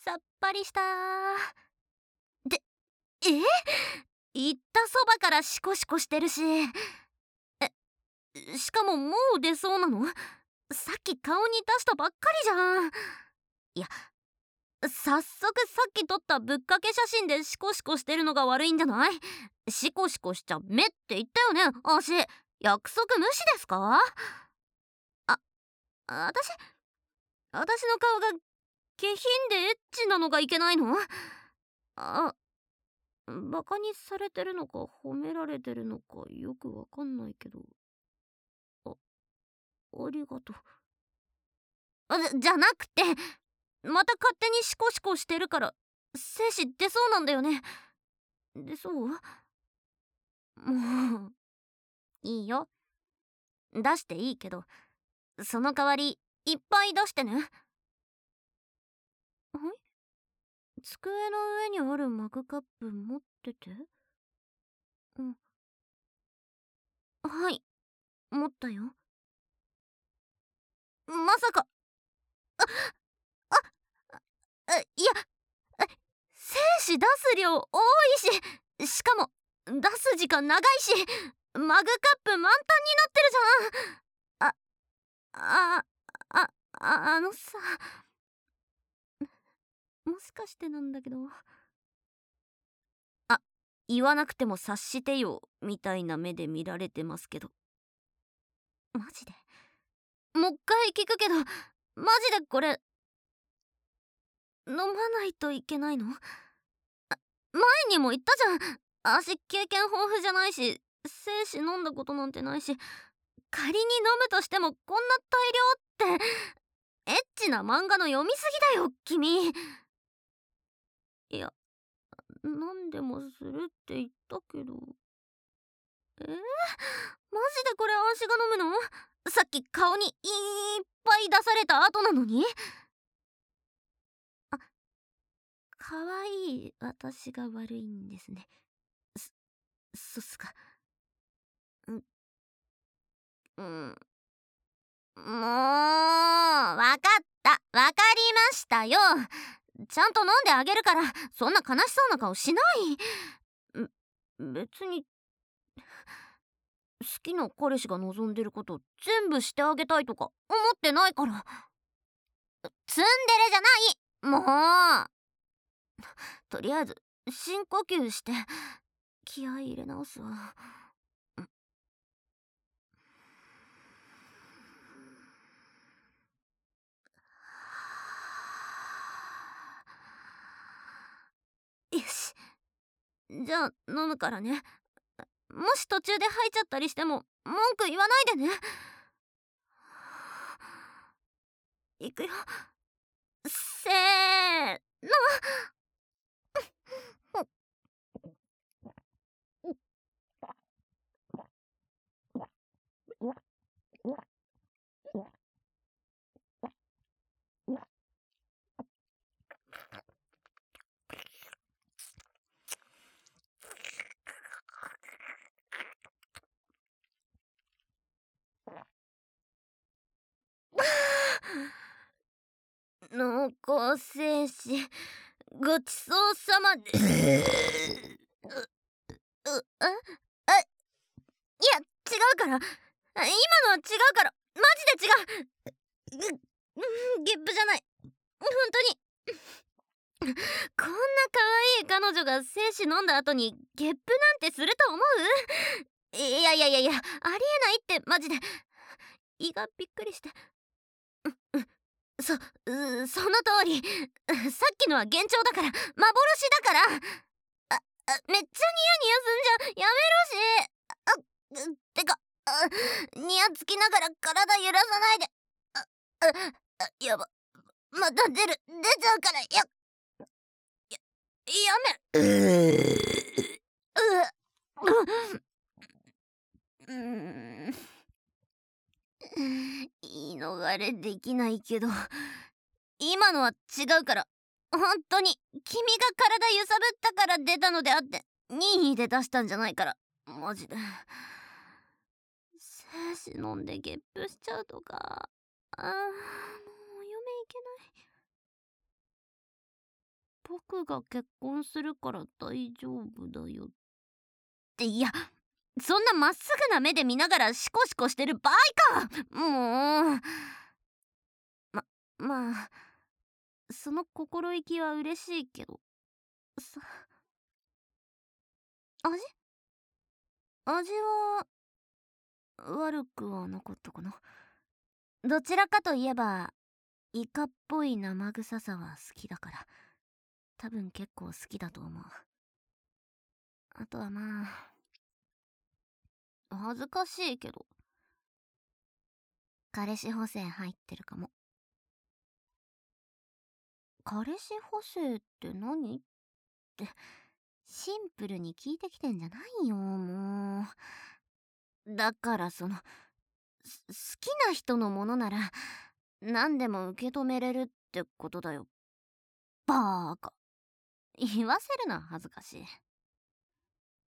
さっぱりしたで、言ったそばからシコシコしてるし、しかももう出そうなの？さっき顔に出したばっかりじゃん。いや、早速さっき撮ったぶっかけ写真でシコシコしてるのが悪いんじゃない？シコシコしちゃ目って言ったよね、足。約束無視ですか？あ、私の顔が下品でエッチなのがいけないの？あ、バカにされてるのか褒められてるのかよくわかんないけど。あ、ありがとう。じゃなくて、また勝手にシコシコしてるから精子出そうなんだよね。出そう？もういいよ、出していいけど、その代わりいっぱい出してね。はい？机の上にあるマグカップ持ってて。うん、はい、持ったよ。まさか、いや、精子出す量多いし、しかも出す時間長いし、マグカップ満タンになってるじゃん。あああのさ、もしかしてなんだけど、あ、言わなくても察してよみたいな目で見られてますけど、マジでもう一回聞くけど、マジでこれ飲まないといけないの？前にも言ったじゃん、足経験豊富じゃないし精子飲んだことなんてないし、仮に飲むとしてもこんな大量って。エッチな漫画の読みすぎだよ君。いや、何でもするって言ったけど。マジでこれ足が飲むの？さっき顔にいっぱい出された後なのに。あ、可愛い私が悪いんですね。そっすか。うん、うん、もうわかった、わかりましたよ。ちゃんと飲んであげるから、そんな悲しそうな顔しない。別に好きな彼氏が望んでること全部してあげたいとか思ってないから。ツンデレじゃない、もう。とりあえず深呼吸して気合い入れ直すわ。よし、じゃあ飲むからね。もし途中で吐いちゃったりしても文句言わないでね。いくよ、せーの。濃厚精子ごちそうさまで。いや違うから、今のは違うから、マジで違う。ゲップじゃない、本当に。こんな可愛い彼女が精子飲んだ後にゲップなんてすると思う？いやいやいやいや、ありえないってマジで。胃がびっくりして。その通り。さっきのは幻聴だから、幻だから。めっちゃニヤニヤすんじゃん、やめろし。てか、ニヤつきながら体揺らさないで。やば、また出ちゃうから。やめ。言い逃れできないけど、今のは違うから。本当に君が体揺さぶったから出たのであって、任意で出したんじゃないから。マジで精子飲んでゲップしちゃうとか、もう嫁いけない。 僕が結婚するから大丈夫だよって。いや、そんなまっすぐな目で見ながらシコシコしてる場合か。もうまあその心意気は嬉しいけどさ。味は悪くはなかったかな。どちらかといえばイカっぽい生臭さは好きだから、多分結構好きだと思う。あとはまあ恥ずかしいけど彼氏補正入ってるかも。彼氏補正って何ってシンプルに聞いてきてんじゃないよ、もう。だから好きな人のものなら何でも受け止めれるってことだよ。バーカ。言わせるな、恥ずかしい。